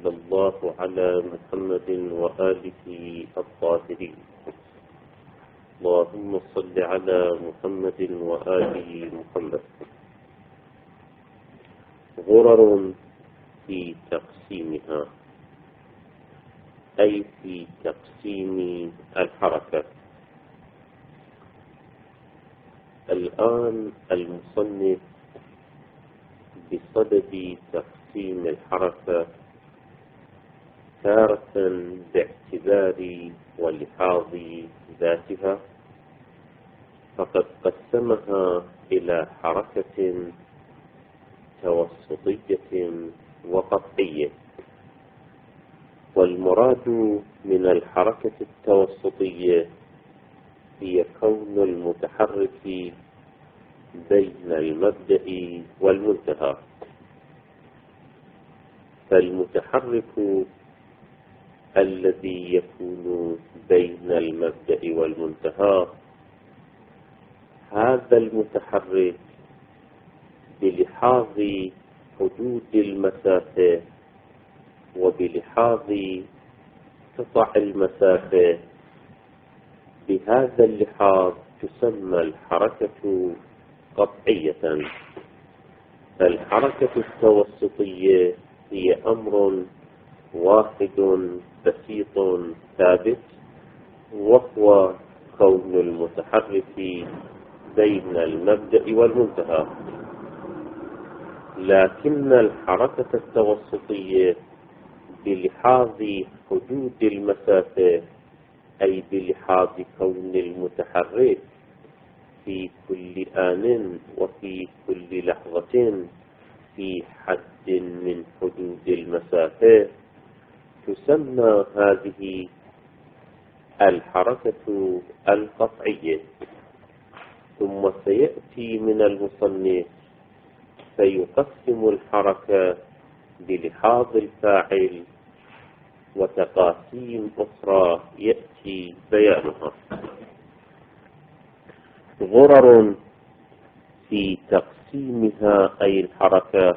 وصلى الله على محمد وآله الطاهرين. اللهم صل على محمد وآل محمد. غرر في تقسيمها، أي في تقسيم الحركة. الآن المصنف بصدد تقسيم الحركة تارة باعتبار ولحاظ ذاتها، فقد قسمها إلى حركة توسطية وقطعية. والمراد من الحركة التوسطية هي كون المتحرك بين المبدأ والمنتهى. فالمتحرك الذي يكون بين المبدأ والمنتهى، هذا المتحرك بلحاظ حدود المسافة وبلحاظ قطع المسافة، بهذا اللحاظ تسمى الحركة قطعية. الحركة التوسطية هي أمر واحد بسيط ثابت، وهو كون المتحرك بين المبدأ والمنتهى. لكن الحركة التوسطية بلحاظ حدود المسافة، أي بلحاظ كون المتحرك في كل آن وفي كل لحظة في حد من حدود المسافة، تسمى هذه الحركة القطعية. ثم سيأتي من المصنف فيقسم الحركة بلحاظ الفاعل وتقاسيم أخرى يأتي بيانها. غرر في تقسيمها أي الحركة،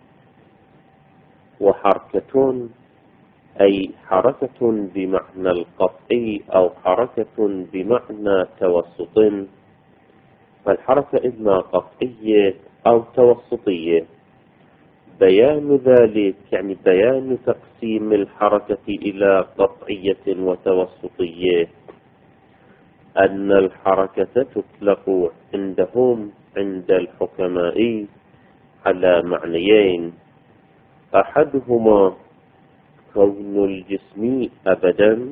وحركة أي حركة بمعنى القطعي أو حركة بمعنى توسط. فالحركة إما قطعية أو توسطية. بيان ذلك يعني بيان تقسيم الحركة إلى قطعية وتوسطية أن الحركة تطلق عندهم عند الحكماء على معنيين: أحدهما كون الجسم أبدا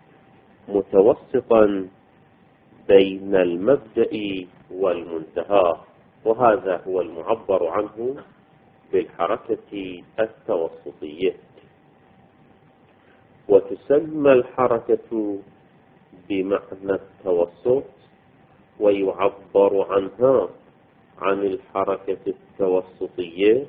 متوسطا بين المبدأ والمنتهى، وهذا هو المعبر عنه بالحركة التوسطية. وتسمى الحركة بمعنى التوسط، ويعبر عنها عن الحركة التوسطية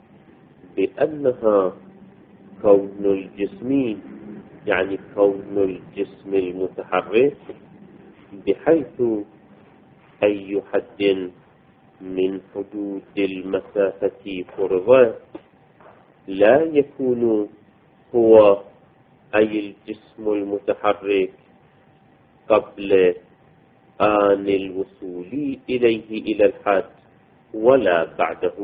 بأنها كون الجسم، يعني كون الجسم المتحرك بحيث أي حد من حدود المسافة فرض لا يكون هو أي الجسم المتحرك قبل آن الوصول إليه إلى الحد ولا بعده.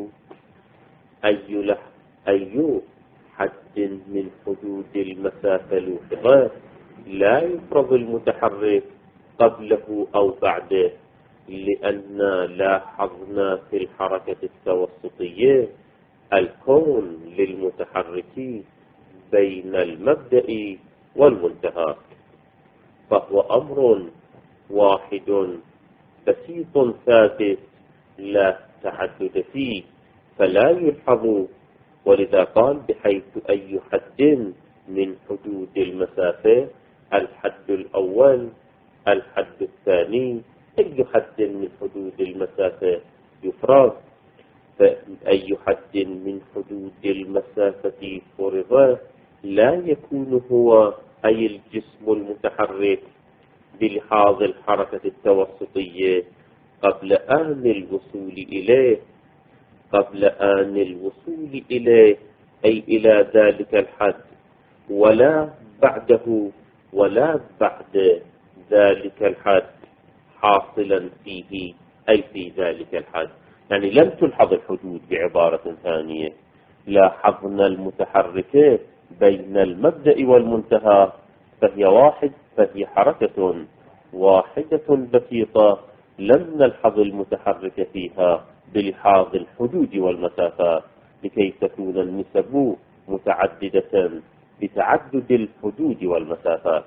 أي حد من حدود المسافة الوفقة لا يفرض المتحرك قبله أو بعده، لأن لاحظنا في الحركة التوسطية الكون للمتحرك بين المبدأ والمنتهى، فهو أمر واحد بسيط ثابت لا تعدد فيه، فلا يلحظ. ولذا قال بحيث أي حد من حدود المسافة، الحد الأول، الحد الثاني، أي حد من حدود المسافة يفرض. فأي حد من حدود المسافة فرض لا يكون هو أي الجسم المتحرك بلحاظ الحركة التوسطية قبل آن الوصول إليه. قبل آن الوصول إليه أي إلى ذلك الحد، ولا بعده ولا بعد ذلك الحد حاصلا فيه أي في ذلك الحد. يعني لم تلحظ الحدود بعبارة ثانية، لاحظنا المتحركات بين المبدأ والمنتهى، فهي حركة واحدة بسيطة، لم نلحظ المتحرك فيها بلحاظ الحدود والمسافات، لكي تكون النسب متعددة بتعدد الحدود والمسافات.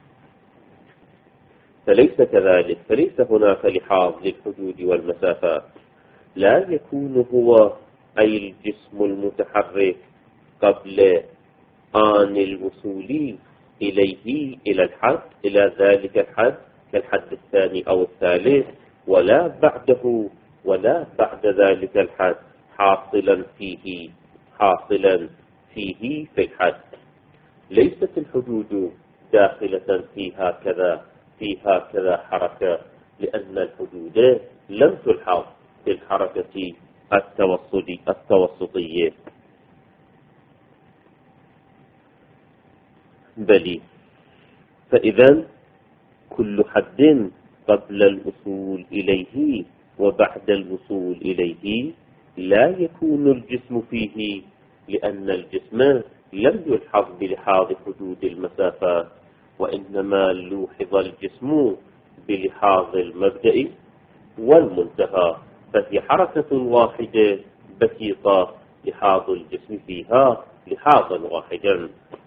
فليس كذلك، فليس هناك لحاظ للحدود والمسافات. لا يكون هو أي الجسم المتحرك قبل آن الوصول إليه إلى الحد، إلى ذلك الحد كالحد الثاني أو الثالث، ولا بعده ولا بعد ذلك الحد حاصلا فيه في الحد. ليست الحدود داخلة فيها كذا حركة، لأن الحدود لم تلحظ في الحركة التوسطية. بل فإذا كل حد قبل الوصول إليه وبعد الوصول إليه لا يكون الجسم فيه، لأن الجسم لم يلحظ بلحاظ حدود المسافات، وإنما لوحظ الجسم بلحاظ المبدأ والمنتهى، فهي حركة واحدة بسيطة لحاظ الجسم فيها لحاظا واحدا.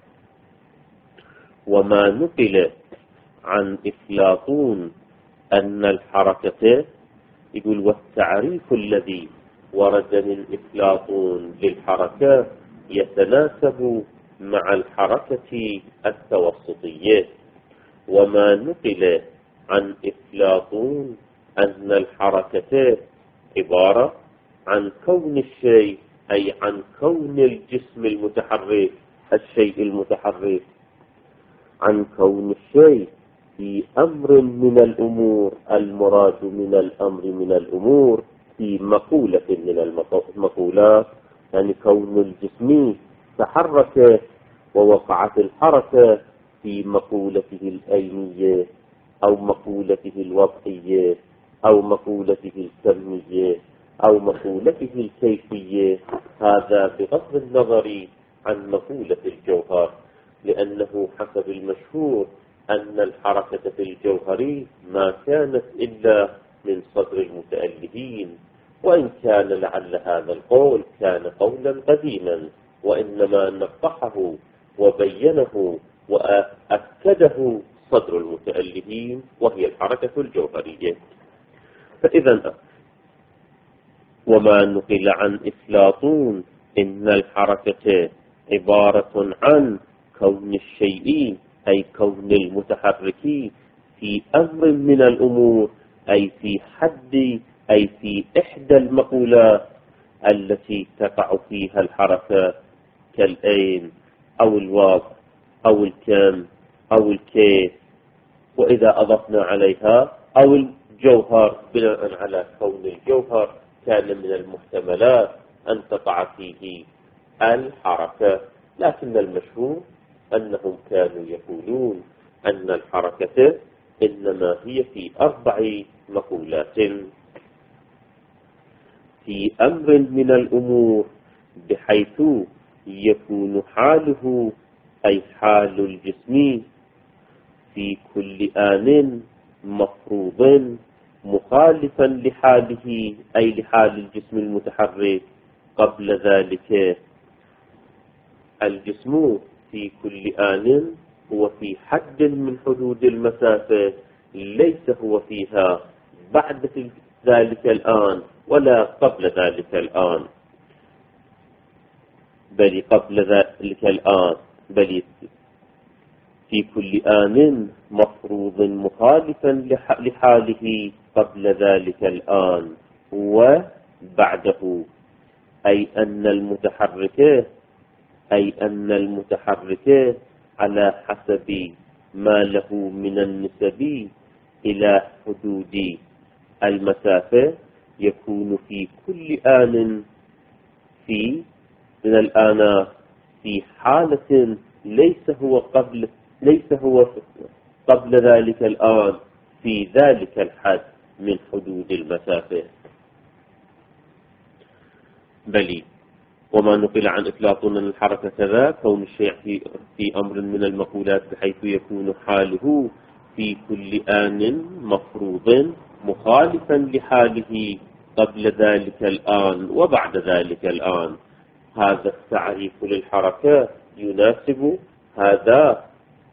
وما نقل عن أفلاطون أن الحركة، يقول والتعريف الذي ورد من أفلاطون للحركة يتناسب مع الحركة التوسطية. وما نقل عن أفلاطون أن الحركة عبارة عن كون الشيء، أي عن كون الجسم المتحرك، الشيء المتحرك، عن كون الشيء في أمر من الأمور، المراد من الأمر من الأمور في مقولة من المقولات، يعني كون الجسم تحرك ووقعت الحركة في مقولته الأينية أو مقولته الوضعية أو مقولته الكمية أو مقولته الكيفية، هذا بغض النظر عن مقولة الجوهر، لأنه حسب المشهور أن الحركة في الجوهر ما كانت إلا من صدر المتألهين، وإن كان لعل هذا القول كان قولا قديما، وإنما نقحه وبينه وأكده صدر المتألهين، وهي الحركة الجوهرية. فإذا وما نقل عن أفلاطون إن الحركة عبارة عن كون الشيء، أي كون المتحرك في أمر من الأمور، أي في حد، أي في إحدى المقولات التي تقع فيها الحركة كالأين أو الوضع أو الكم أو الكيف، وإذا أضفنا عليها أو الجوهر بناء على كون الجوهر كان من المحتملات أن تقع فيه الحركة. لكن المشهور أنهم كانوا يقولون أن الحركة إنما هي في 4 مقولات: في أمر من الأمور، بحيث يكون حاله، أي حال الجسم، في كل آن مفروض مخالفا لحاله، أي لحال الجسم المتحرك قبل ذلك. الجسم في كل آن هو في حد من حدود المسافة، ليس هو فيها بعد ذلك الآن ولا قبل ذلك الآن، بل قبل ذلك الآن، بل في كل آن مفروض مخالفا لحاله قبل ذلك الآن وبعده، أي أن المتحرك على حسب ما له من النسب إلى حدود المسافة يكون في كل آن من الآنات في حالة ليس هو قبل ذلك الآن في ذلك الحد من حدود المسافة. بل وما نقل عن أفلاطون أن الحركة كذا كون الشيء في أمر من المقولات بحيث يكون حاله في كل آن مفروض مخالفا لحاله قبل ذلك الآن وبعد ذلك الآن. هذا التعريف للحركة يناسب هذا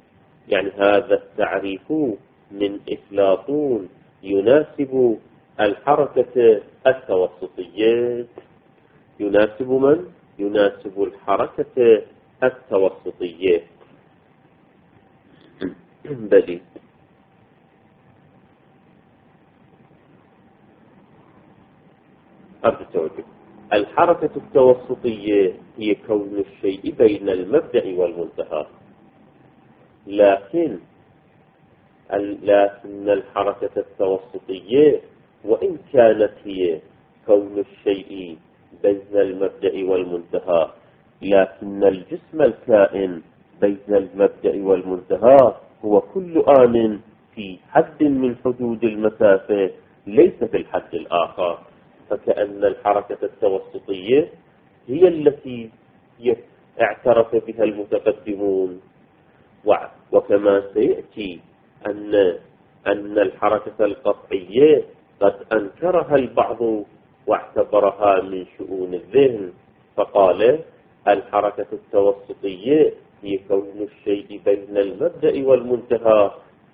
التعريف من أفلاطون يناسب الحركة التوسطية. يناسب من؟ يناسب الحركة التوسطية. بل أرجو الحركة التوسطية هي كون الشيء بين المبدأ والمنتهى، لكن الحركة التوسطية وإن كانت هي كون الشيء بين المبدأ والمنتهى، لكن الجسم الكائن بين المبدأ والمنتهى هو كل آن في حد من حدود المسافة ليس في الحد الآخر. فكأن الحركة التوسطية هي التي اعترف بها المتقدمون، وكما سيأتي أن الحركة القطعية قد أنكرها البعض واعتبرها من شؤون الذهن، فقال الحركة التوسطية هي كون الشيء بين المبدأ والمنتهى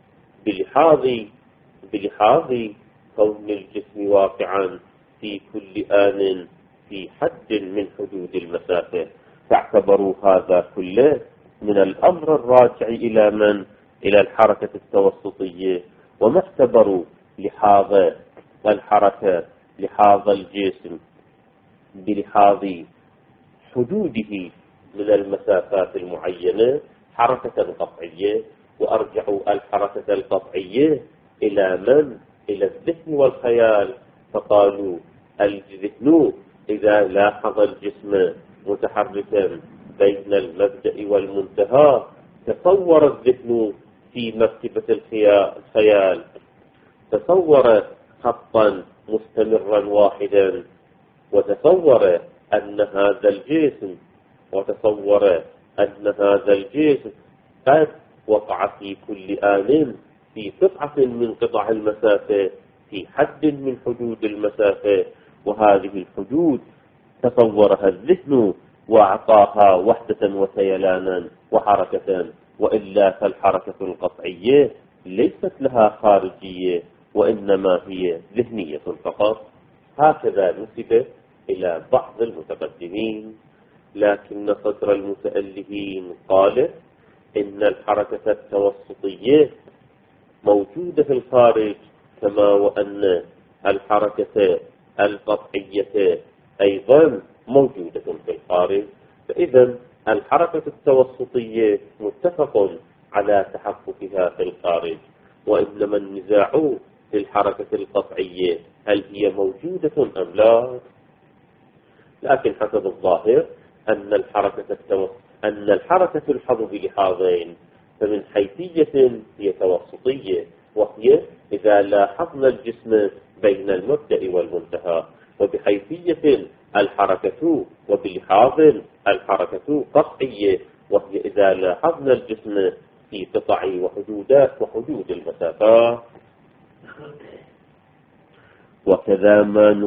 بلحاظ كون الجسم واقعا في كل آن في حد من حدود المسافة. فاعتبروا هذا كله من الأمر الراجع إلى من؟ إلى الحركة التوسطية، وما اعتبروا لحاظ الحركة لحاظ الجسم بلحاظ حدوده من المسافات المعينة حركة قطعية، وأرجعوا الحركة القطعية إلى من؟ إلى الذهن والخيال، فقالوا الذهن إذا لاحظ الجسم متحركا بين المبدأ والمنتهى تصور الذهن في مرتبة الخيال، تصور خطا مستمرا واحدا، وتصور أن هذا الجسم قد وقع في كل آن في قطعة من قطع المسافة في حد من حدود المسافة، وهذه الحدود تصورها الذهن وأعطاها وحدة وسيلانا وحركة، وإلا فالحركة القطعية ليست لها خارجية وإنما هي ذهنية فقط. هكذا نسب إلى بعض المتقدمين، لكن صدر المتألهين قال إن الحركة التوسطية موجودة في الخارج، كما وأن الحركة القطعية أيضا موجودة في الخارج. فإذا الحركة التوسطية متفق على تحققها في الخارج، وإنما النزاع في الحركة القطعية هل هي موجودة أم لا. لكن حسب الظاهر أن الحركة الحظ بلحاظين، فمن حيثية هي توسطية، وهي إذا لاحظنا الجسم بين المبدأ والمنتهى، وبحيثية الحركة وبلحاظ الحركة قطعية، وهي إذا لاحظنا الجسم في قطع وحدود المسافات. وكذا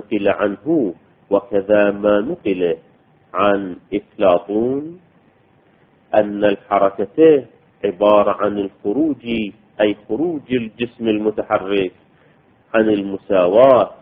ما نقل عن أفلاطون أن الحركة عبارة عن الخروج، أي خروج الجسم المتحرك عن المساواة.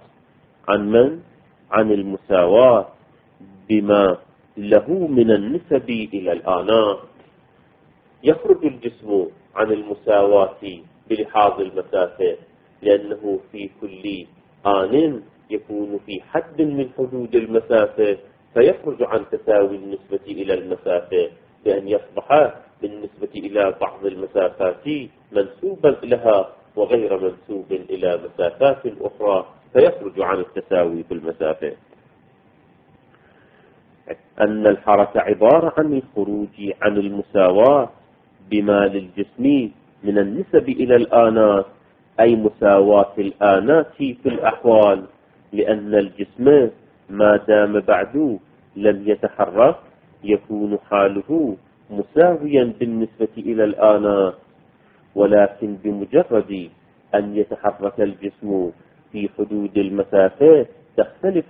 عن المساواة بما له من النسب إلى الآنات. يخرج الجسم عن المساواة بلحاظ المسافة، لأنه في كل آن يكون في حد من حدود المسافة، فيخرج عن تساوي النسبة إلى المسافة، بأن يصبح بالنسبة إلى بعض المسافات منسوبا لها وغير منسوب إلى مسافات أخرى، فيخرج عن التساوي في المسافة. أن الحركة عبارة عن الخروج عن المساواة بما للجسم من النسب إلى الآنات، أي مساواة الآنات في الأحوال، لأن الجسم ما دام بعد لم يتحرك يكون حاله مساويا بالنسبة إلى الآنات، ولكن بمجرد أن يتحرك الجسم في حدود المسافة تختلف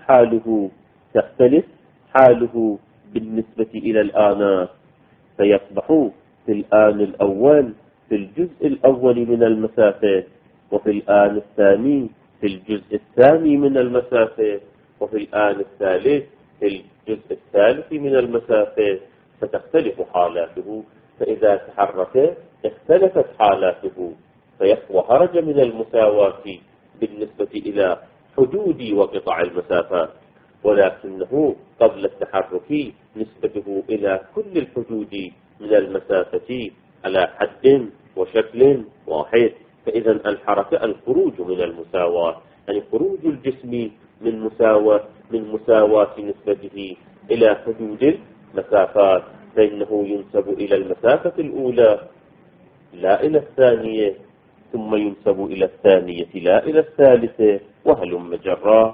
حاله بالنسبة إلى الآنات، فيصبح في الآن الأول في الجزء الأول من المسافة، وفي الآن الثاني في الجزء الثاني من المسافة، وفي الآن الثالث في الجزء الثالث من المسافة، فتختلف حالاته. فإذا تحرك اختلفت حالاته وخرج من المساواة بالنسبة إلى حدود وقطع المسافات، ولكنه قبل التحرك نسبته إلى كل الحدود من المسافة على حد وشكل واحد. فإذا الحركة الخروج من المساواة، يعني خروج الجسم من مساواة نسبته إلى حدود المسافات، فإنه ينسب إلى المسافة الأولى لا إلى الثانية، ثم ينسب إلى الثانية لا إلى الثالثة، وهلم جرا.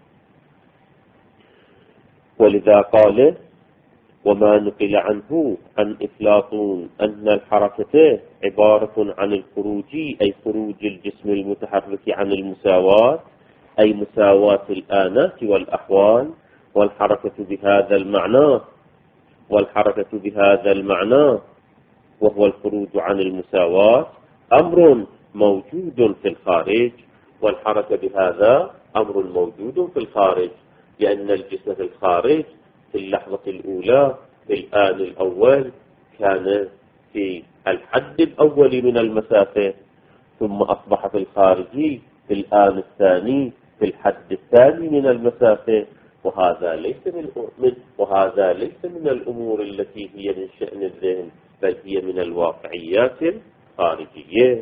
ولذا قال: وما نقل عنه عن أفلاطون أن الحركة عبارة عن الخروج، أي خروج الجسم المتحرك عن المساواة، أي مساواة الآنات والأحوال، والحركة بهذا المعنى وهو الخروج عن المساواة أمر موجود في الخارج، والحركة بهذا أمر موجود في الخارج، لأن الجسم في الخارج في اللحظة الأولى في الآن الأول كان في الحد الأول من المسافة، ثم أصبح في الخارج في الآن الثاني في الحد الثاني من المسافة، وهذا ليس من الأمور التي هي من شأن الذهن، بل هي من الواقعيات الخارجية.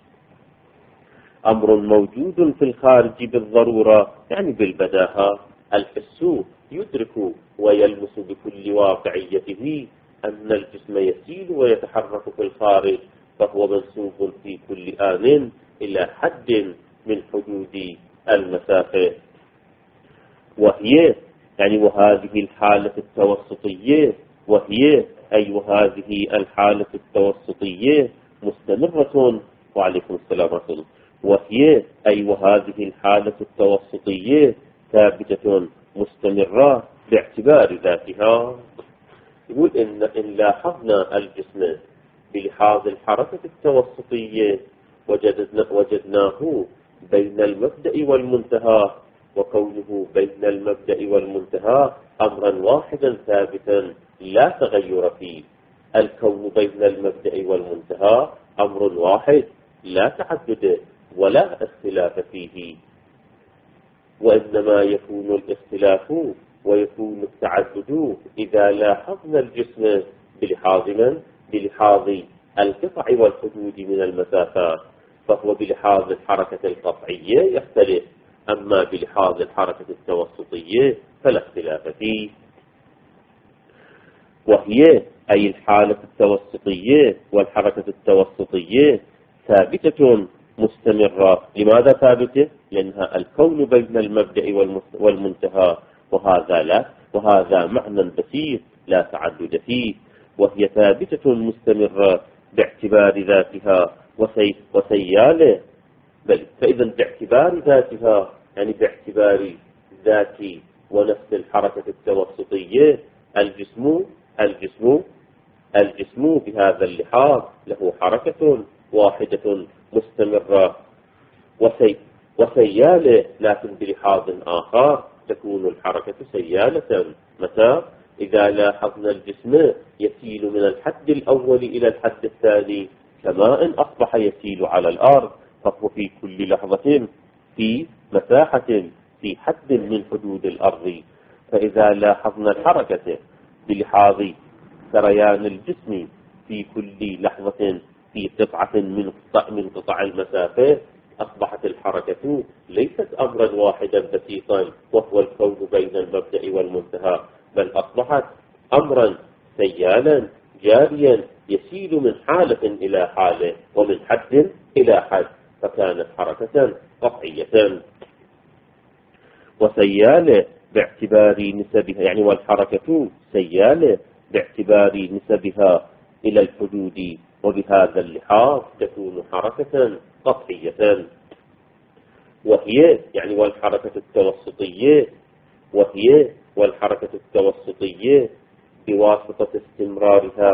أمر موجود في الخارج بالضرورة، يعني بالبداهة. الحس يدرك ويلمس بكل واقعيته أن الجسم يسيل ويتحرك في الخارج، فهو منسوب في كل آن إلى حد من حدود المسافة، وهذه الحالة التوسطية مستمرة. وعليكم السلام ورحمة الله. وهذه الحالة التوسطية ثابتة مستمرة باعتبار ذاتها. يقول إن لاحظنا الجسم بلحاظ الحركة التوسطية وجدناه بين المبدأ والمنتهى، وكونه بين المبدأ والمنتهى أمرا واحدا ثابتا لا تغير فيه. الكون بين المبدأ والمنتهى أمر واحد لا تعدد ولا اختلاف فيه، وإنما يكون الاختلاف ويكون التعدد إذا لاحظنا الجسم بلحاظ القطع والحدود من المسافات، فهو بلحاظ الحركة القطعية يختلف، أما بلحاظ الحركة التوسطية فلا اختلاف فيه. أي الحالة التوسطية والحركة التوسطية ثابتة مستمرة. لماذا ثابتة؟ لأنها الكون بين المبدأ والمنتهى، وهذا معنى بسيط لا تعدد فيه، وهي ثابتة مستمرة باعتبار ذاتها وسيالة. فإذا باعتبار ذاتها، يعني باعتبار ذات ونفس الحركة التوسطية، الجسم بهذا اللحاظ له حركة واحدة مستمرة وسيالة، لكن بلحاظ آخر تكون الحركة سيالة. متى؟ إذا لاحظنا الجسم يسيل من الحد الأول إلى الحد الثاني كماء أصبح يسيل على الأرض، فهو في كل لحظة في مساحة في حد من حدود الأرض. فإذا لاحظنا الحركة بلحاظ سريان الجسم في كل لحظة في قطعة من قطع المسافة، أصبحت الحركة ليست أمرا واحدا بسيطا وهو الكون بين المبدأ والمنتهى، بل أصبحت أمرا سيالا جاريا يسيل من حالة إلى حالة ومن حد إلى حد، فكانت حركة قطعية. وسيالة باعتبار نسبها، يعني والحركة سيالة باعتبار نسبها إلى الحدود، وبهذا اللحاظ تكون حركة قطعية. وهي يعني والحركة التوسطية، وهي والحركة التوسطية بواسطة استمرارها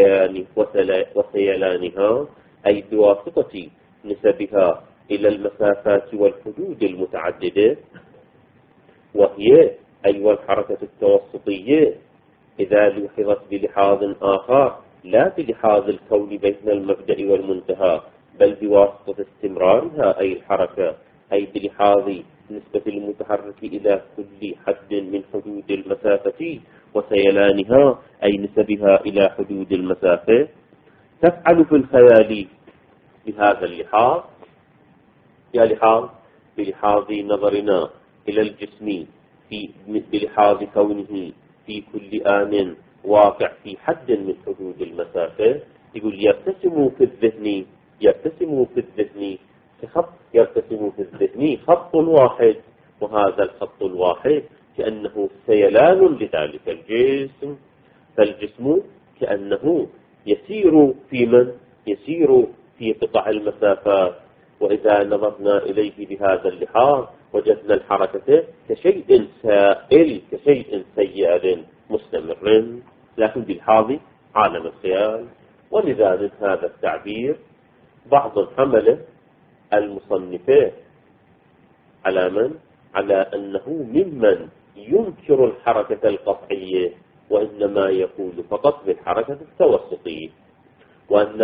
وسيلانها، أي بواسطة نسبها إلى المسافات والحدود المتعددة. وهي أي والحركة التوسطية إذا لوحظت بلحاظ آخر، لا بلحاظ الكون بين المبدأ والمنتهى، بل بواسطة استمرارها أي الحركة، أي بلحاظ نسبة المتحرك إلى كل حد من حدود المسافة وسيلانها أي نسبها إلى حدود المسافة، تفعل في الخيال بهذا اللحاظ. يا لحاظ بلحاظ نظرنا إلى الجسم بلحاظ كونه في كل آن واقع في حد من حدود المسافة. يقول يرتسم في الذهن خط واحد، وهذا الخط الواحد كأنه سيلان لذلك الجسم، فالجسم كأنه يسير في قطع المسافات. وإذا نظرنا إليه بهذا اللحاظ وجدنا الحركة كشيء سائل، كشيء سيال مستمر، لكن بلحاظ عالم الخيال. ولذلك هذا التعبير بعض حمله المصنفين على أنه ممن ينكر الحركة القطعية، وإنما يقول فقط بالحركة التوسطية، وأن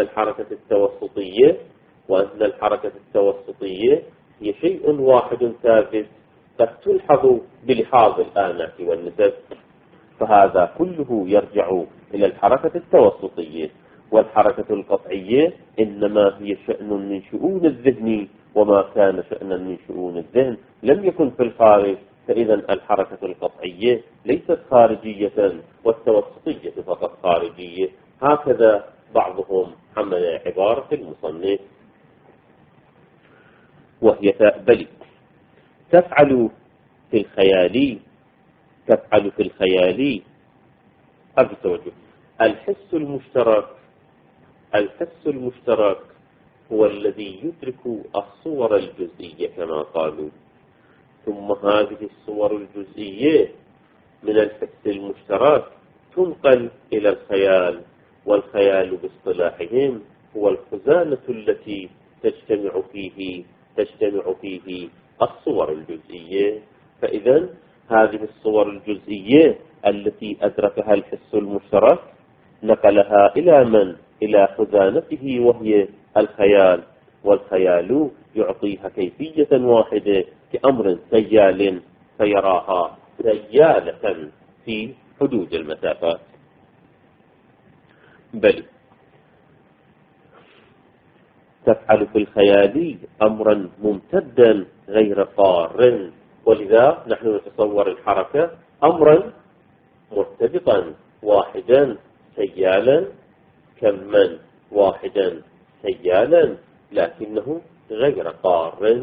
الحركة التوسطية هي شيء واحد ثابت قد تلحظ بلحاظ الآنات والنسب، فهذا كله يرجع إلى الحركة التوسطية. والحركة القطعية إنما هي شأن من شؤون الذهن، وما كان شأنا من شؤون الذهن لم يكن في الخارج، فإذا الحركة القطعية ليست خارجية والتوسطية فقط خارجية. هكذا بعضهم حمل عبارة المصنف. وهي بل تفعل في الخيال التوجه. الحس المشترك هو الذي يدرك الصور الجزئية كما قالوا، ثم هذه الصور الجزئية من الحس المشترك تنقل إلى الخيال، والخيال باصطلاحهم هو الخزانة التي تجتمع فيه الصور الجزئية. فإذا هذه الصور الجزئية التي أدركها الحس المشترك نقلها إلى من؟ إلى خزانته وهي الخيال، والخيال يعطيها كيفية واحدة كأمر سيال، فيراها سيالة في حدود المسافات. بل تفعل في الخيال أمرا ممتدا غير قار، ولذا نحن نتصور الحركة أمرا مرتبطا واحدا سيالا، كما واحدا سيالا، لكنه غير قار،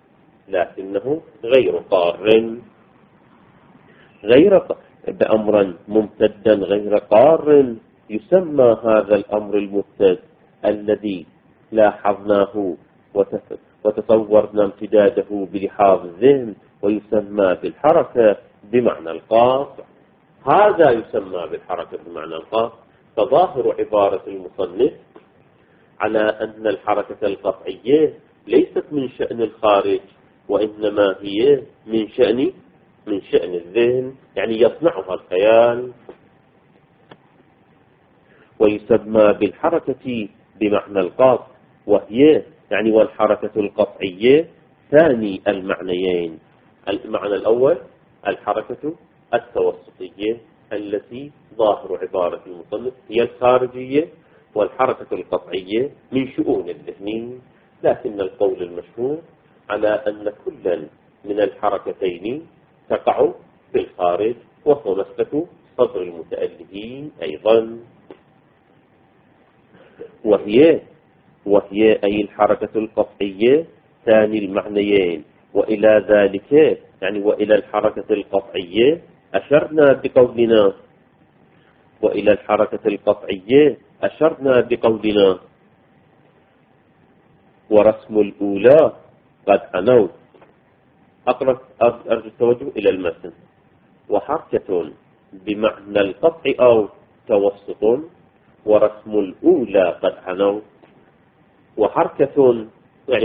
بأمرا ممتدا غير قار. يسمى هذا الأمر الممتد الذي لاحظناه وتصورنا امتداده بلحاظ الذهن، ويسمى بالحركة بمعنى القاطع. هذا يسمى بالحركة بمعنى القاطع. فظاهر عبارة المصنف على أن الحركة القطعية ليست من شأن الخارج، وإنما هي من شأن الذهن، يعني يصنعها الخيال. ويسمى بالحركة بمعنى القاطع، وهي يعني والحركة القطعية ثاني المعنيين. المعنى الأول الحركة التوسطية التي ظاهر عبارة المصنف هي الخارجية، والحركة القطعية من شؤون الذهن. لكن القول المشهور على أن كلا من الحركتين تقع في الخارج، وهو مسلك صدر المتألهين أيضا، وهي أي الحركة القطعية ثاني المعنيين. وإلى ذلك يعني وإلى الحركة القطعية أشرنا بقولنا وإلى الحركة القطعية أشرنا بقولنا ورسم الأولى قد عنوا. أرجو التوجه إلى المتن. وحركة بمعنى القطع أو توسط، ورسم الأولى قد عنوا. وحركة يعني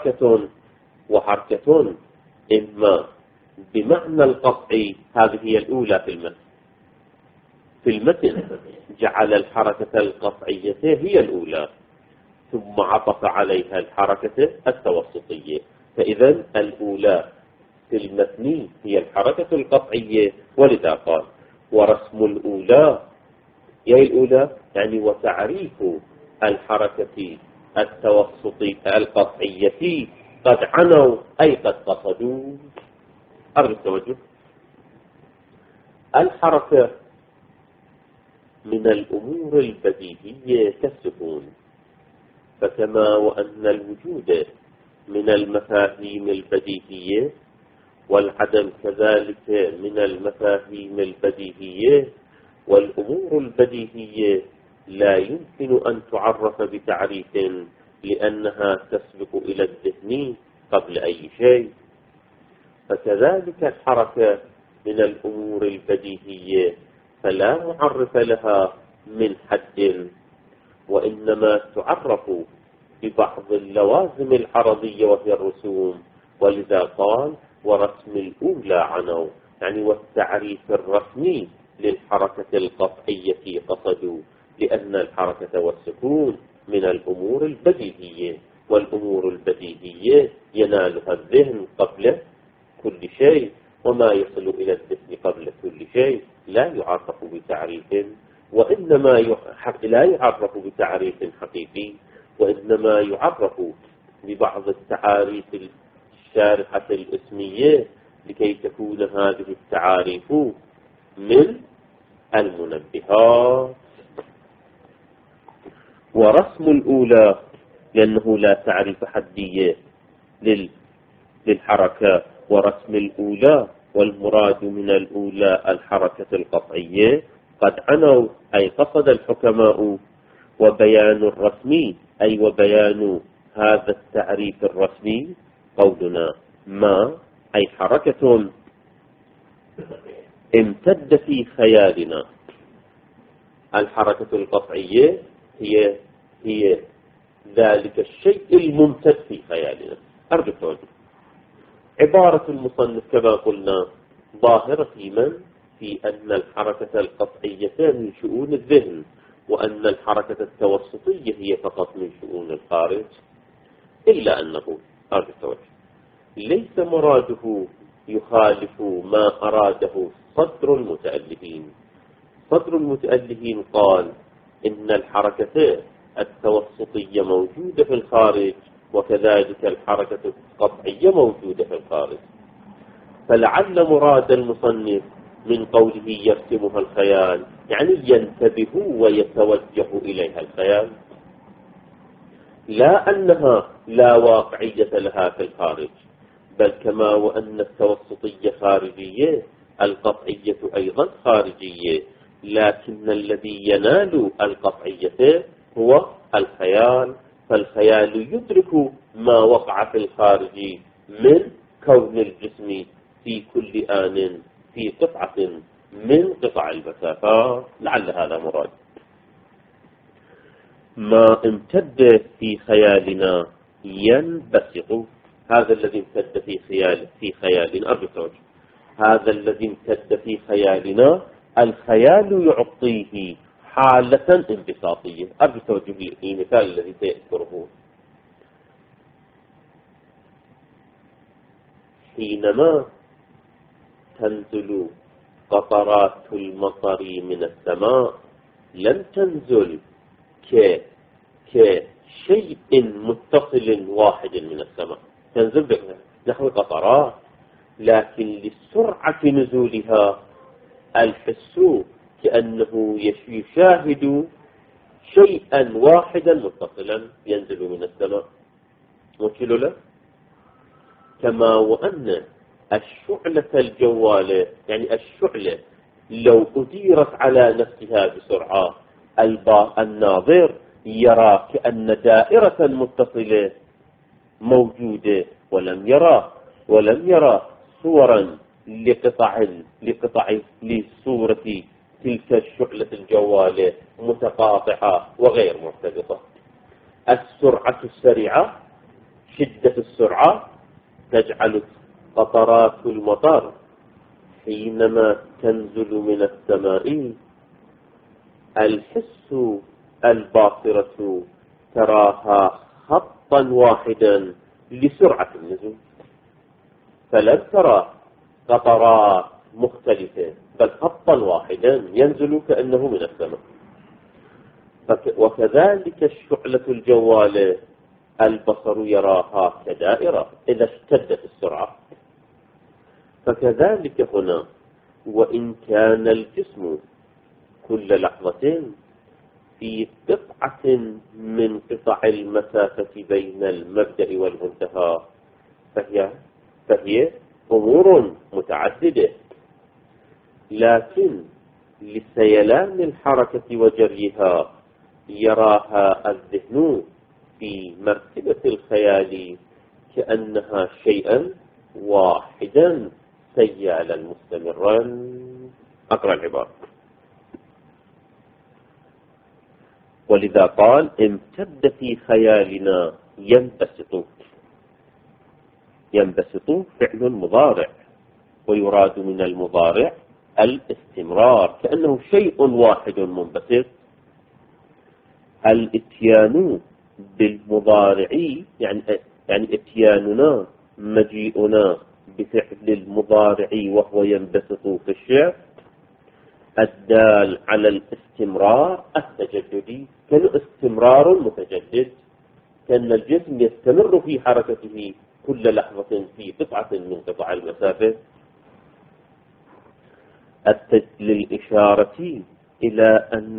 وحركة إما بمعنى القطع، هذه هي الأولى في المتن جعل الحركة القطعية هي الأولى، ثم عطف عليها الحركة التوسطية. فإذا الأولى في المتن هي الحركة القطعية، ولذا قال ورسم الأولى الأولى يعني وتعريف الحركة التوسطية القطعية قد عنوا أي قد قصدوا. أرجو التوجه. الحركة من الأمور البديهية كالسكون، فكما وأن الوجود من المفاهيم البديهية، والعدم كذلك من المفاهيم البديهية، والأمور البديهية لا يمكن أن تعرف بتعريف لأنها تسبق إلى الذهن قبل أي شيء، فكذلك الحركة من الأمور البديهية فلا معرف لها من حد، وإنما تعرف ببعض اللوازم العرضية وهي الرسوم. ولذا قال ورسم الأولى عنوا، يعني والتعريف الرسمي للحركة القطعية قصدوا، لأن الحركة والسكون من الأمور البديهية، والأمور البديهية ينالها الذهن قبل كل شيء، وما يصل إلى الذهن قبل كل شيء لا يعرف بتعريف، وإنما لا يعرف بتعريف حقيقي، وإنما يعرف ببعض التعاريف الشارحة الاسمية، لكي تكون هذه التعاريف من المنبهات. ورسم الأولى لأنه لا تعريف حدية للحركة، ورسم الأولى والمراد من الأولى الحركة القطعية قد عنوا أي قصد الحكماء. وبيان الرسمي أي وبيان هذا التعريف الرسمي قولنا ما أي حركة امتد في خيالنا. الحركة القطعية هي ذلك الشيء الممتد في خيالنا. أرجو التوجه. عبارة المصنف كما قلنا ظاهرة في أن الحركة القطعية من شؤون الذهن، وأن الحركة التوسطية هي فقط من شؤون الخارج، إلا أنه أرجو التوجه ليس مراده يخالف ما أراده صدر المتألهين. صدر المتألهين قال إن الحركة التوسطية موجودة في الخارج، وكذلك الحركة القطعية موجودة في الخارج، فلعل مراد المصنف من قوله يرسمها الخيال يعني ينتبه ويتوجه إليها الخيال، لا أنها لا واقعية لها في الخارج، بل كما وأن التوسطية خارجية القطعية أيضا خارجية، لكن الذي ينال القطعية هو الخيال، فالخيال يدرك ما وقع في الخارج من كون الجسم في كل آن في قطعة من قطع المسافات. لعل هذا مراد. ما امتد في خيالنا ينبسط، هذا الذي امتد في خيالنا أرجو التوجه، هذا الذي امتد في خيالنا الخيال يعطيه حالة انبساطية. أرجو التوجه للمثال الذي سيذكره. حينما تنزل قطرات المطر من السماء لن تنزل كشيء متصل واحد من السماء، تنزل نحو قطرات، لكن لسرعة نزولها الحس كأنه يشاهد شيئا واحدا متصلا ينزل من السماء وكل له. كما وأن الشعلة الجوالة يعني الشعلة لو أديرت على نفسها بسرعة الناظر يرى كأن دائرة متصلة موجودة ولم يرى صورا لصورة تلك الشعلة الجوالة متقاطعة وغير مرتبطة. السرعة السريعة شدة السرعة تجعل قطرات المطر حينما تنزل من السماء الحس الباصرة تراها خطا واحدا لسرعة النزول، فلن ترى قطرات مختلفة بل خطا واحدا ينزل كأنه من السماء. وكذلك الشعلة الجوالة البصر يراها كدائرة إذا اشتدت السرعة. فكذلك هنا وإن كان الجسم كل لحظة في قطعة من قطع المسافة بين المبدأ والمنتهى فهي أمور متعددة، لكن لسيلان الحركة وجريها يراها الذهن في مرتبة الخيال كأنها شيئا واحدا سيالا مستمرا. أقرأ العبارة. ولذا قال امتد في خيالنا ينبسط فعل مضارع، ويراد من المضارع الاستمرار كأنه شيء واحد منبسط. الاتيان بالمضارع يعني اتياننا مجيئنا بفعل المضارع وهو ينبسط في الشعر الدال على الاستمرار التجددي، كان استمرار متجدد، كان الجسم يستمر في حركته كل لحظة في قطعة من قطع المسافة. للإشارة إلى أن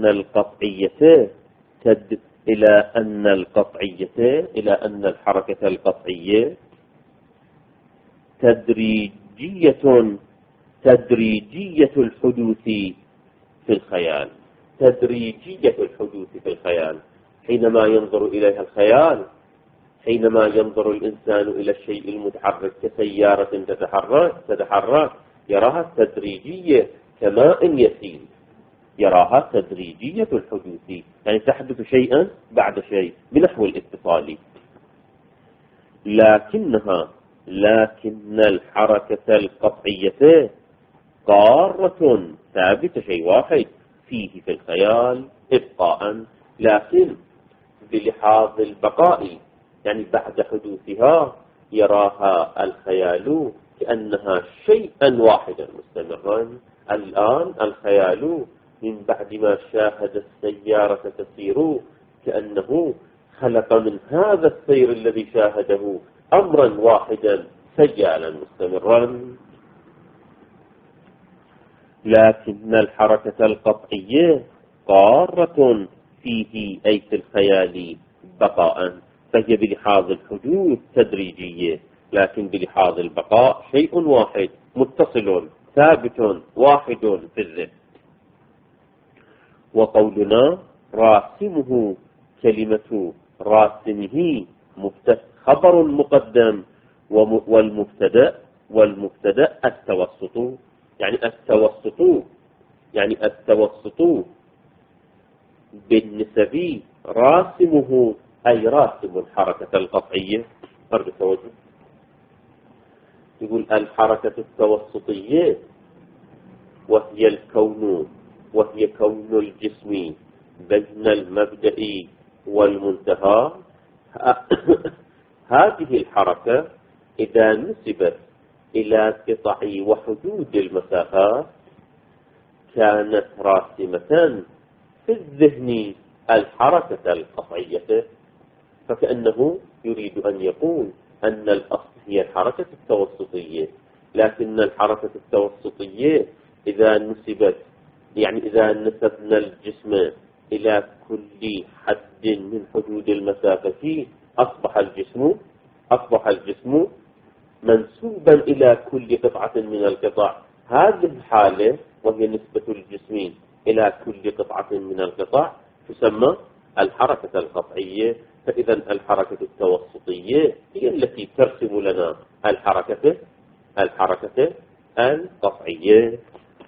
الحركة القطعية تدريجية الحدوث في الخيال. تدريجية الحدوث في الخيال حينما ينظر إليها الخيال، حينما ينظر الإنسان إلى الشيء المتحرك كسيارة تتحرك يراها تدريجية كماء يسيل، يراها تدريجية الحدوث يعني تحدث شيئا بعد شيء بنحو الاتصال. لكن الحركة القطعية قارة ثابتة شيء واحد فيه في الخيال إبقاء، لكن بلحاظ البقاء يعني بعد حدوثها يراها الخيال كأنها شيئا واحدا مستمرا. الآن الخيال من بعد ما شاهد السيارة تسير كأنه خلق من هذا السير الذي شاهده أمرا واحدا سيالا مستمرا. لكن الحركة القطعية قارة فيه أي في الخيال بقاء، فهي بلحاظ الحدوث تدريجية، لكن بلحاظ البقاء شيء واحد متصل ثابت واحد في الذهن. وقولنا راسمه كلمة راسمه خبر مقدم، والمبتدأ التوسط يعني التوسط بالنسبي راسمه أي راسم الحركة القطعية. أرجو التوجه. يقول الحركة التوسطية وهي كون الجسم بين المبدأ والمنتهى. هذه الحركة إذا نسبت إلى قطع وحدود المسافات كانت راسمة في الذهن الحركة القطعية، فكأنه يريد أن يقول أن الأصل هي الحركة التوسطية، لكن الحركة التوسطية إذا نسبت يعني إذا نسبنا الجسم إلى كل حد من حدود المسافة أصبح الجسم منسوبا إلى كل قطعة من القطع. هذه الحالة وهي نسبة الجسم إلى كل قطعة من القطع تسمى الحركة القطعية. فإذا الحركة التوسطية هي التي ترسم لنا الحركة القطعية.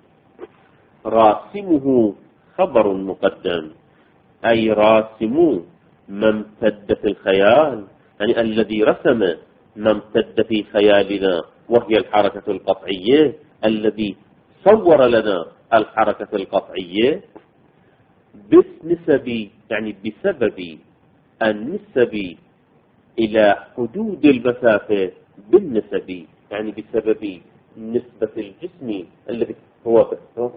راسمه خبر مقدم، أي راسم ما امتد في الخيال، يعني الذي رسم ما امتد في خيالنا وهي الحركة القطعية، الذي صور لنا الحركة القطعية يعني بسبب النسب إلى حدود المسافة بالنسب، يعني بسبب نسبة الجسم الذي هو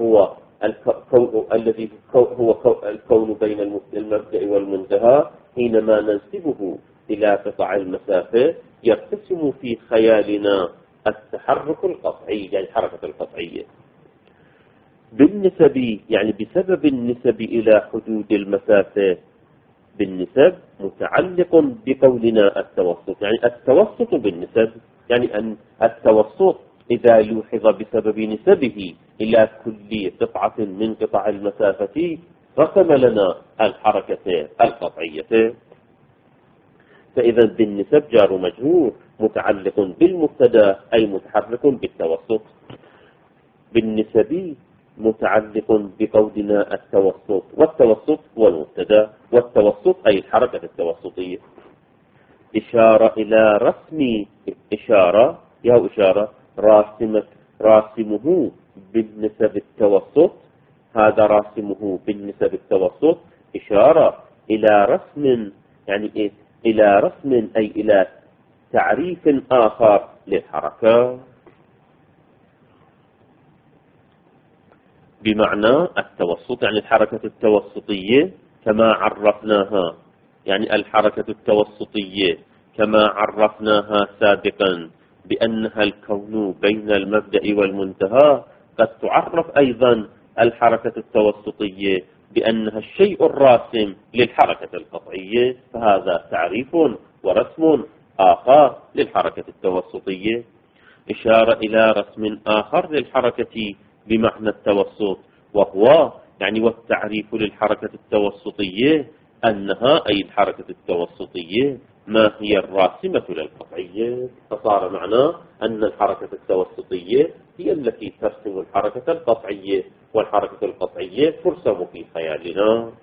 الكون بين المبدأ والمنتهى. حينما ننسبه إلى قطع المسافة يرتسم في خيالنا التحرك القطعي، يعني الحركة القطعية بالنسب، يعني بسبب النسب إلى حدود المسافة بالنسب متعلق بقولنا التوسط. يعني التوسط بالنسب، يعني أن التوسط إذا لوحظ بسبب نسبه إلى كل قطعة من قطع المسافة رسم لنا الحركة القطعية. فإذا بالنسب جار مجرور متعلق بالمبتدا أي متحرك بالتوسط، بالنسب متعلق بقولنا التوسط، والتوسط هو المبتدا، والتوسط أي الحركة التوسطية. إشارة إلى رسم، إشارة راسمه بالنسب التوسط، هذا راسمه بالنسب التوسط إشارة إلى رسم، يعني إيه؟ إلى رسم أي إلى تعريف آخر للحركة، بمعنى التوسط، يعني الحركة التوسطية كما عرفناها، يعني الحركة التوسطية كما عرفناها سابقا بأنها الكون بين المبدأ والمنتهى، قد تعرف أيضا الحركة التوسطية بأنها الشيء الراسم للحركة القطعية. فهذا تعريف ورسم آخر للحركة التوسطية. إشارة إلى رسم آخر للحركة بمعنى التوسط، وهو يعني والتعريف للحركة التوسطية أنها أي الحركة التوسطية ما هي الراسمة للقطعية. فصار معناه أن الحركة التوسطية هي التي ترسم الحركة القطعية، والحركة القطعية ترسم في خيالنا.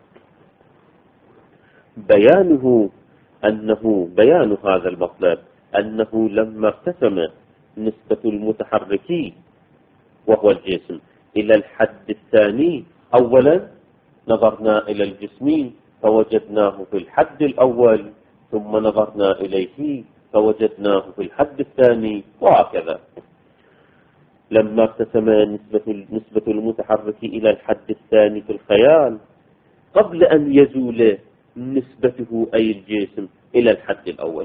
بيان هذا المطلب أنه لما ارتسم نسبة المتحرك وهو الجسم إلى الحد الثاني، أولا نظرنا إلى الجسم فوجدناه في الحد الأول، ثم نظرنا إليه فوجدناه في الحد الثاني، وهكذا. لما ارتسم نسبة المتحرك إلى الحد الثاني في الخيال قبل أن يزول نسبته أي الجسم إلى الحد الأول،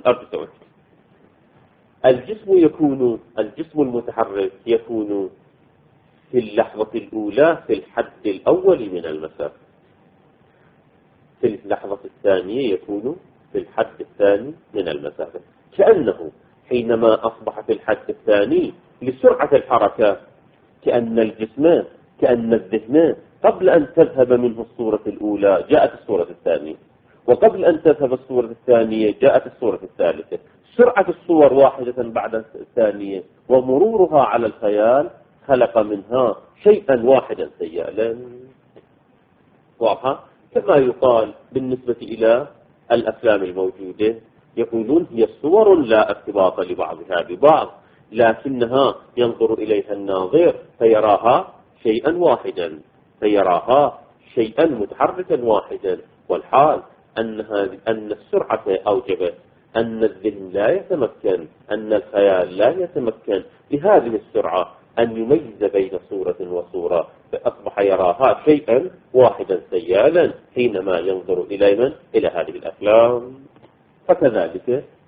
الجسم المتحرك يكون في اللحظة الأولى في الحد الأول من المسافة، في اللحظة الثانية يكون في الحد الثاني من المسافة، كأنه حينما أصبح في الحد الثاني لسرعة الحركة كأن الذهن قبل أن تذهب منه الصورة الأولى جاءت الصورة الثانية، وقبل أن تذهب الصورة الثانية جاءت الصورة الثالثة. سرعة الصور واحدة بعد الثانية ومرورها على الخيال خلق منها شيئا واحدا سيالا، واضحة؟ كما يقال بالنسبة إلى الأفلام الموجودة، يقولون هي صور لا ارتباط لبعضها ببعض، لكنها ينظر إليها الناظر فيراها شيئا واحدا، فيراها شيئا متحركا واحدا. والحال أن السرعة أوجبت أن الذهن لا يتمكن، أن الخيال لا يتمكن بهذه السرعة أن يميز بين صورة وصورة، فأصبح يراها شيئا واحدا سيالا حينما ينظر إلى هذه الأفلام.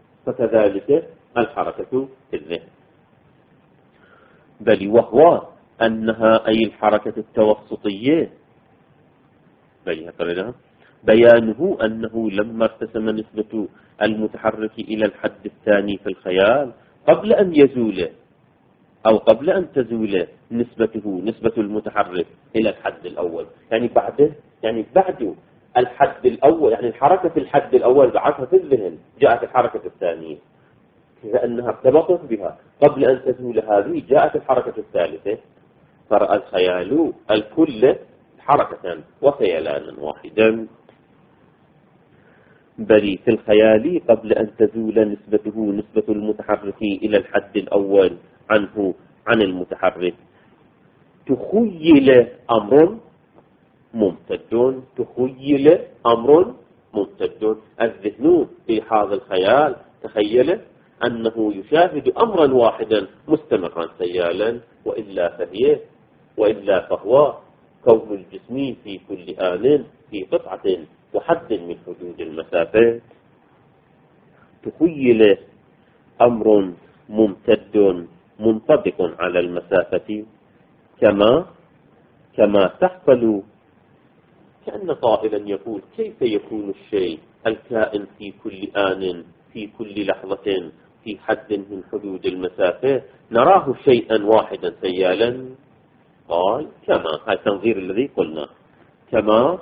فكذلك الحركة في الذهن. بل وهو أنها أي الحركة التوسطية بيانه أنه لما ارتسم نسبة المتحرك إلى الحد الثاني في الخيال قبل أن يزول أو قبل أن تزول نسبة المتحرك إلى الحد الأول، يعني بعد الحد الأول، يعني الحركة في الحد الأول بعدها في الذهن جاءت الحركة الثانية لأنها ارتبطت بها قبل أن تزول هذه جاءت الحركة الثالثة، فرأى الخيال الكل حركة وخيلانا واحدا. بل في الخيال قبل أن تزول نسبة المتحرك إلى الحد الأول عنه عن المتحرك تخيل أمر ممتد. الذهن في هذا الخيال تخيل أنه يشاهد أمرا واحدا مستمرا سيالا، وإلا فهو كون الجسم في كل آن في قطعة وحد من حدود المسافة. تخيل أمر ممتد منطبق على المسافة كما تحصل، كأن قائلا يقول كيف يكون الشيء الكائن في كل آن في كل لحظة في حد من حدود المسافة نراه شيئا واحدا سيالا؟ قال كما، هذا التنظير الذي قلنا، كما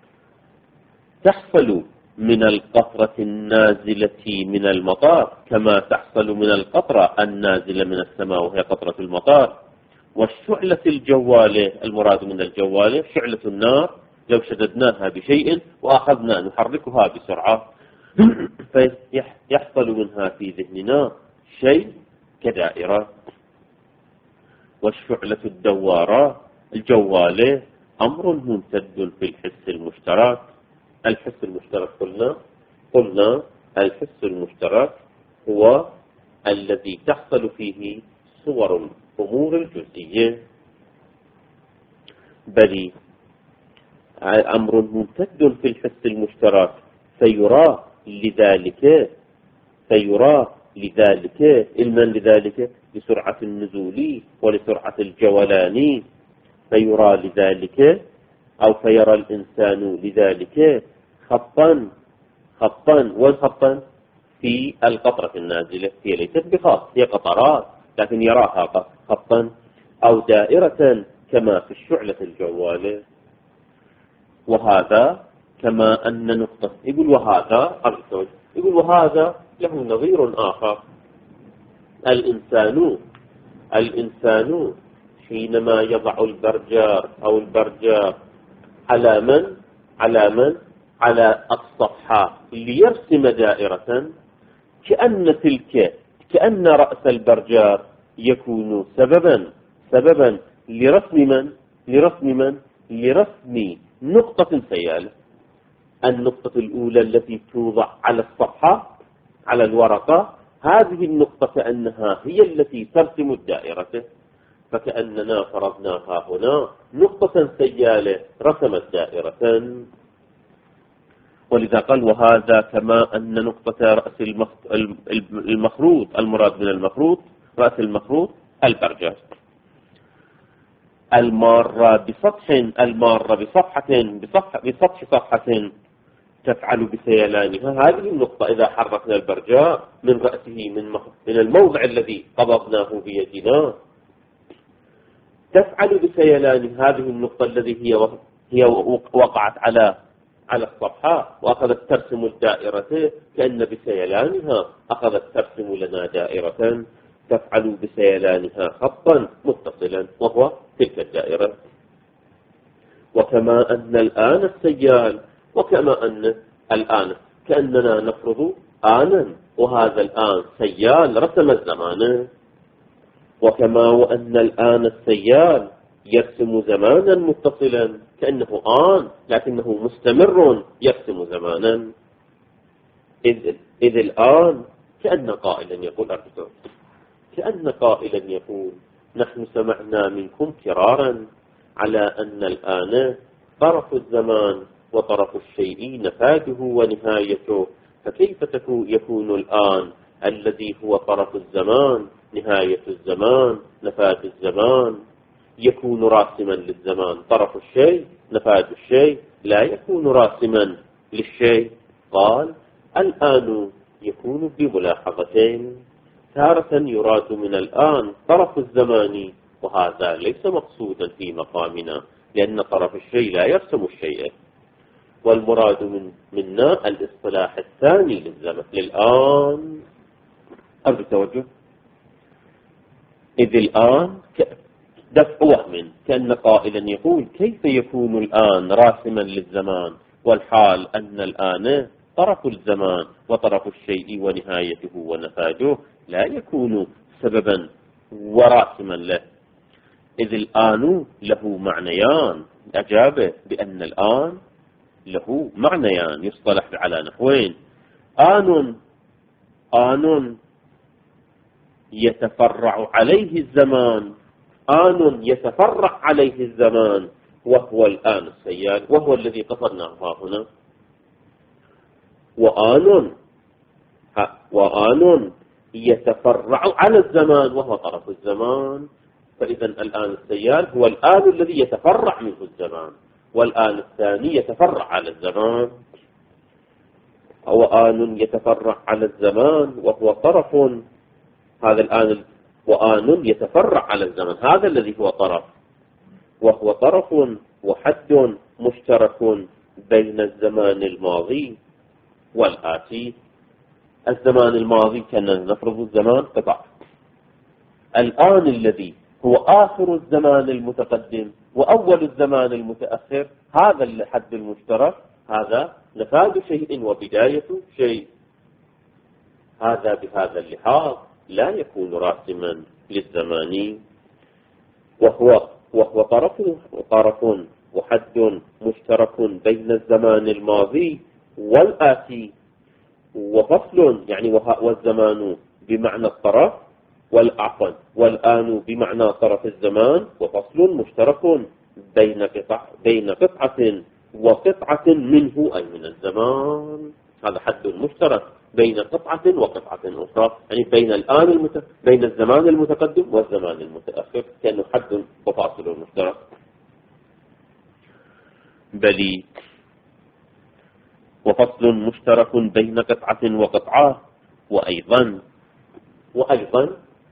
تحصل من القطرة النازلة من المطار، كما تحصل من القطرة النازلة من السماء وهي قطرة المطار، والشعلة الجوالة، المراد من الجوالة شعلة النار لو شددناها بشيء وأخذنا نحركها بسرعة فيحصل منها في ذهننا شيء كدائرة. والشعلة الجوالة أمر ممتد في الحس المشترك. الحس المشترك قلنا الحس المشترك هو الذي تحصل فيه صور الأمور الجزئية. بل أمر ممتد في الحس المشترك فيرى لذلك علما لذلك لسرعة النزول ولسرعة الجولان، فيرى لذلك أو فيرى الإنسان لذلك خطا والخطا في القطرة النازلة، هي ليست بخط، هي قطرات لكن يراها خطا، أو دائرة كما في الشعلة الجوالة. وهذا كما أن نقطة يقول وهذا له نظير آخر. الإنسان حينما يضع البرجار أو البرجار على الصفحة ليرسم دائرة، كأن رأس البرجار يكون سببا لرسم نقطة سيالة. النقطة الأولى التي توضع على الصفحة على الورقة، هذه النقطة كأنها هي التي ترسم الدائرة، فكأننا فرضناها هنا نقطة سيالة رسمت دائرة. ولذا قال وهذا كما أن نقطة رأس المخروط، المراد من المخروط رأس المخروط البرجر، المارة بسطح صفحة تفعل بسيلانها. هذه النقطة إذا حركنا البرجار من رأسه من الموضع الذي قبضناه بيدنا تفعل بسيلان هذه النقطة التي هي وقعت على الصفحة وأخذت ترسم الدائرة، كأن بسيلانها أخذت ترسم لنا دائرة تفعل بسيلانها خطا متصلا وهو تلك الدائرة. وكما أن الآن السيال، وكما أن الآن كأننا نفرض آنا، وهذا الآن سيال رسم الزمان، وكما وأن الآن السيال يرسم زمانا متصلا كأنه آن لكنه مستمر يرسم زمانا. إذ الآن كأن قائلا يقول نحن سمعنا منكم كرارا على أن الآن طرف الزمان وطرف الشيء نفاذه ونهايته، فكيف يكون الآن الذي هو طرف الزمان نهاية الزمان نفاذ الزمان؟ يكون راسما للزمان. طرف الشيء نفاذ الشيء لا يكون راسما للشيء. قال الآن يكون بملاحظتين: تارة يراد من الآن طرف الزمان، وهذا ليس مقصودا في مقامنا لأن طرف الشيء لا يرسم الشيء، والمراد منا الاصطلاح الثاني للزمن للآن. أرجو توجه. إذ الآن دفع وهم، كأن قائلا يقول: كيف يكون الآن راسما للزمان والحال أن الآن طرف الزمان وطرف الشيء ونهايته ونفاذه لا يكون سببا وراسما له، إذ الآن له معنيان. أجاب بأن الآن له معنيان يصطلح على نحوين: آن يتفرع عليه الزمان، آن يتفرع عليه الزمان وهو الآن السيال، وهو الذي قصدناه هنا. وآن يتفرع على الزمان وهو طرف الزمان. فإذا الآن السيال هو الآن الذي يتفرع منه الزمان، والآن الثاني يتفرع على الزمان. وآن يتفرع على الزمان وهو طرف، هذا الآن. وآن يتفرع على الزمن، هذا الذي هو طرف، وهو طرف وحد مشترك بين الزمان الماضي والآتي. الزمان الماضي كان نفرض الزمان قطع، الآن الذي هو آخر الزمان المتقدم وأول الزمان المتأخر، هذا الحد المشترك، هذا نفاذ شيء وبداية شيء. هذا بهذا اللحاظ لا يكون راسما للزمان، وهو طرف وحد مشترك بين الزمان الماضي والآتي، وفصل يعني والزمان بمعنى الطرف، والآن بمعنى طرف الزمان، وفصل مشترك بين قطعة وقطعة منه أي من الزمان. هذا حد مشترك بين قطعة وقطعة أخرى، يعني بين الزمان المتقدم والزمان المتأخر، كأنه حد وفاصل مشترك. بل وفصل مشترك بين قطعة وقطعة. وأيضا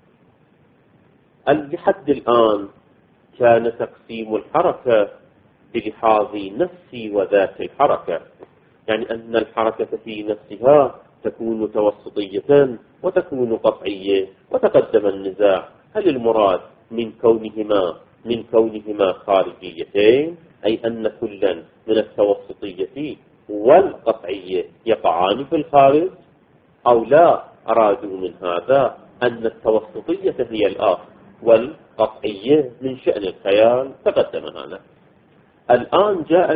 لحد الآن كان تقسيم الحركة بلحاظ نفس وذات الحركة، يعني أن الحركة في نفسها تكون توسطية وتكون قطعية. وتقدم النزاع: هل المراد من كونهما خارجيتين، أي أن كلا من التوسطية والقطعية يقعان في الخارج، أو لا أرادوا من هذا أن التوسطية هي الآخر والقطعية من شأن الخيال. تقدم هذا. الآن جاء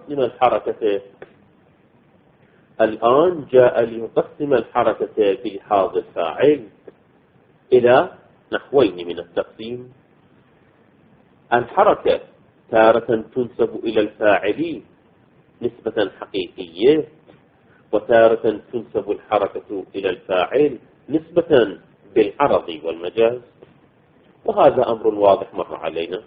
ليقسم الحركة بلحاظ الفاعل إلى نحوين من التقسيم. الحركة تارة تنسب إلى الفاعل نسبة حقيقية، وتارة تنسب الحركة إلى الفاعل نسبة بالعرض والمجاز، وهذا أمر واضح مر علينا.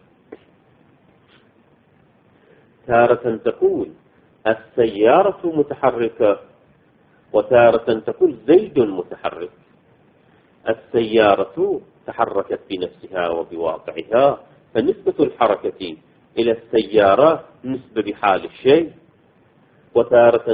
تارة تقول السيارة متحركة، وتارة تقول زيد متحرك. السيارة تحركت بنفسها وبواقعها، فنسبة الحركة إلى السيارة نسبة بحال الشيء. وتارة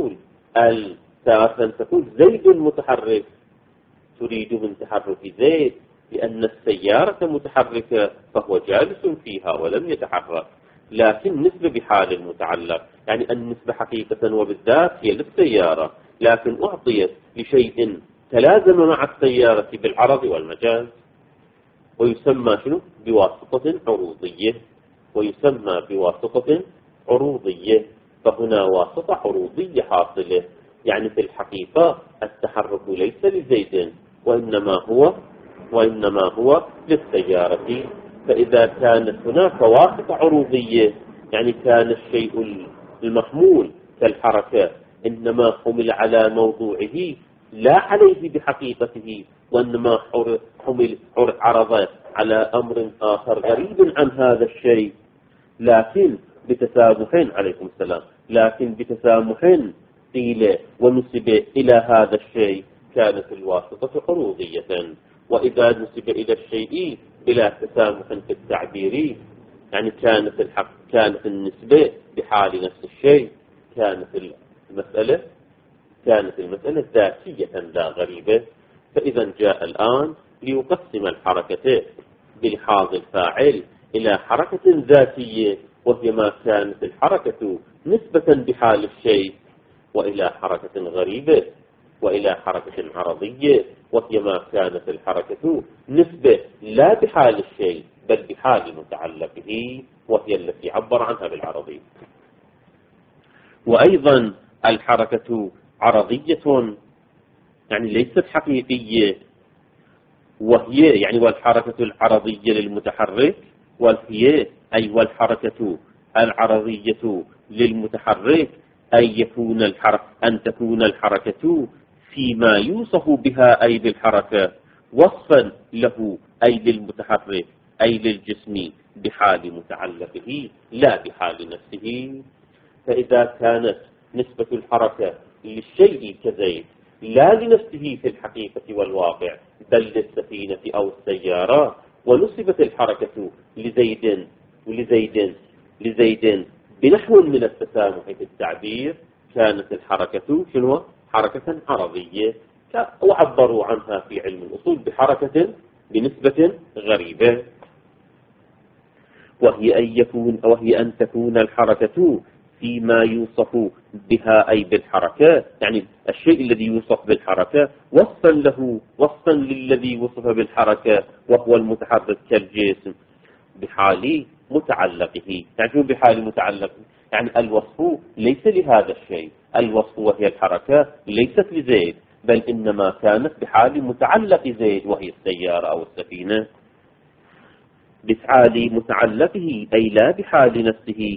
تقول زيد متحرك، تريد من تحرك زيد لأن السيارة متحركة فهو جالس فيها ولم يتحرك، لكن نسبة بحال المتعلق، يعني النسبة حقيقة وبالذات هي للسيارة، لكن أعطيت لشيء تلازم مع السيارة بالعرض والمجاز، ويسمى بواسطة عروضية. فهنا واسطة عروضية حاصلة، يعني في الحقيقة التحرك ليس لزيد وإنما هو للسيارة. فإذا كانت هناك واسطة عروضية، يعني كان الشيء المحمول كالحركة إنما حمل على موضوعه لا عليه بحقيقته، وإنما عرض على أمر آخر غريب عن هذا الشيء، لكن بتسامح عليكم السلام، لكن بتسامح قيل ونسب إلى هذا الشيء، كانت الواسطة عروضية. وإذا نسب إلى الشيء بلا تسامح في التعبير، يعني كانت النسبة بحال نفس الشيء، كانت المسألة ذاتية لا غريبة. فإذا جاء الآن ليقسم الحركة بلحاظ الفاعل إلى حركة ذاتية وهي ما كانت الحركة نسبة بحال الشيء، وإلى حركة غريبة، وإلى حركة عرضية وهي ما كانت الحركة نسبة لا بحال الشيء بل بحال متعلقه، وهي التي عبر عنها بالعرضي. وأيضا الحركة عرضية يعني ليست حقيقية، وهي يعني والحركة العرضية للمتحرك، والحركة العرضية للمتحرك أن تكون الحركة فيما يوصف بها أي بالحركة وصفا له أي للمتحرك أي للجسم بحال متعلقه لا بحال نفسه. فإذا كانت نسبة الحركة للشيء كزيد لا لنفسه في الحقيقة والواقع بل للسفينة أو السيارة، ونسبت الحركة لزيد بنحو من التسامح في التعبير، كانت الحركة شنو؟ حركة عرضية، وعبروا عنها في علم الأصول بنسبة غريبة، وهي أن تكون الحركة فيما يوصف بها أي بالحركة، يعني الشيء الذي يوصف بالحركة وصفا للذي وصف بالحركة وهو المتحرك كالجسم بحال متعلقه. يعني شو بحال متعلقه؟ يعني الوصف ليس لهذا الشيء، الوصف وهي الحركة ليست لزيد بل إنما كانت بحال متعلق زيد وهي السيارة أو السفينة، بحال متعلقه أي لا بحال نفسه.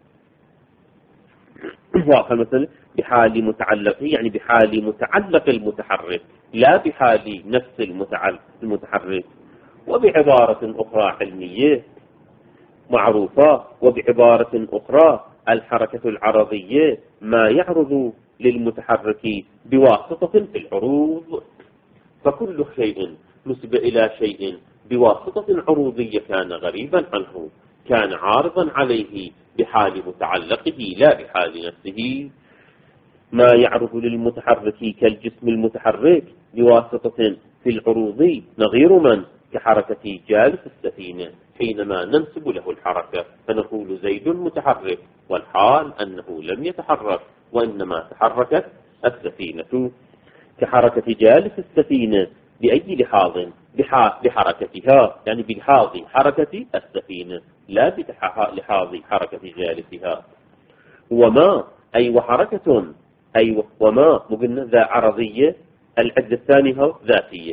مثلا بحال متعلقه يعني بحال متعلق المتحرك لا بحال نفس المتحرك. وبعبارة أخرى علمية معروفة، وبعبارة أخرى الحركة العرضية ما يعرض للمتحرك بواسطة في العروض، فكل شيء نسب إلى شيء بواسطة عروضية كان غريبا عنه كان عارضا عليه بحال متعلقه لا بحال نفسه. ما يعرض للمتحرك كالجسم المتحرك بواسطة في العروض نظير من كحركة جالس السفينة حينما ننسب له الحركة فنقول زيد متحرك والحال أنه لم يتحرك وإنما تحركت السفينة، كحركة جالس السفينة بأي لحاظ بحركتها يعني بلحاظ حركة السفينة لا بلحاظ حركة جالسها. وما أي وحركة أي وما قلنا ذا عرضية، العد الثاني هو ذاتية.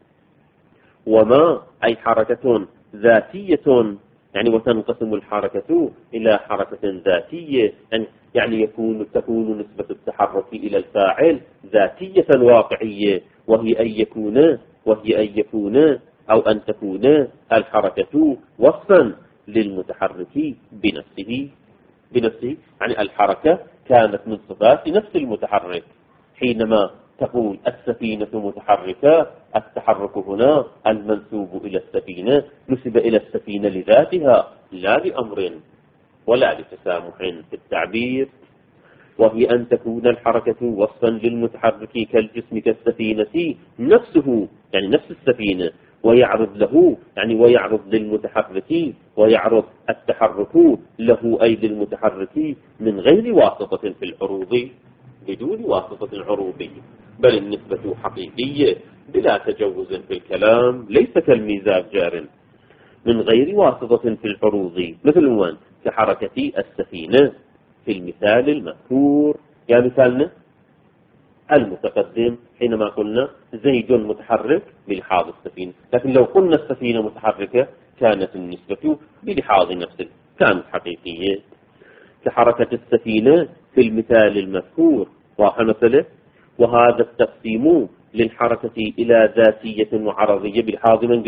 وما أي حركة ذاتية يعني وتنقسم الحركة إلى حركة ذاتية يعني تكون نسبة التحرك إلى الفاعل ذاتية واقعية، وهي أن يكون أو أن تكون الحركة وصفا للمتحرك بنفسه يعني الحركة كانت من صفات نفس المتحرك. حينما تقول السفينة متحركة، التحرك هنا المنسوب إلى السفينة نسب إلى السفينة لذاتها لا لأمر ولا لتسامح في التعبير. وهي أن تكون الحركة وصفا للمتحرك كالجسم كالسفينة نفسه يعني نفس السفينة، ويعرض له يعني ويعرض للمتحرك ويعرض التحرك له أي للمتحرك من غير واسطة في العروض، بدون واسطة عروضية، بل النسبة حقيقية بلا تجوز في الكلام ليس كالميزاب جار من غير واسطة في العروض، مثل وان كحركة السفينة في المثال المذكور. يا مثالنا المتقدم حينما قلنا زيد متحرك بلحاظ السفينة، لكن لو قلنا السفينة متحركة كانت النسبة بلحاظ نفسه كانت حقيقية. كحركة السفينة في المثال المذكور واضح مثله. وهذا التقسيم للحركة إلى ذاتية وعرضية بلحاظ من قلنا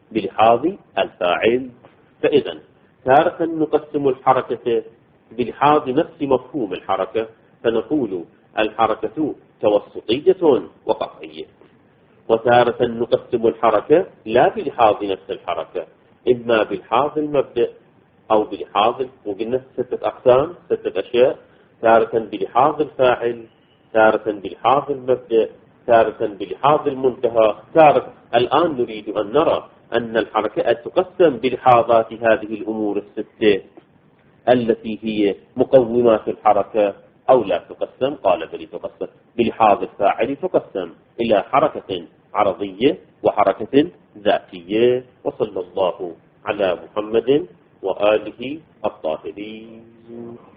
بلحاظ الفاعل. فإذا تارة نقسم الحركة بلحاظ نفس مفهوم الحركة، فنقول الحركة توسطية وقطعية. وتارة نقسم الحركة لا بلحاظ نفس الحركة، إما بلحاظ المبدأ أو بلحاظ، وقلنا 6 أقسام 6 أشياء: تارة بلحاظ الفاعل، تارة بلحاظ المبدأ، تارة بلحاظ المنتهى، تارة. الآن نريد أن نرى أن الحركة تقسم بلحاظات هذه الأمور ال6 التي هي مقومات الحركة أو لا تقسم. قال بل تقسم بلحاظ الفاعل، تقسم إلى حركة عرضية وحركة ذاتية. وصلى الله على محمد وآله الطاهرين.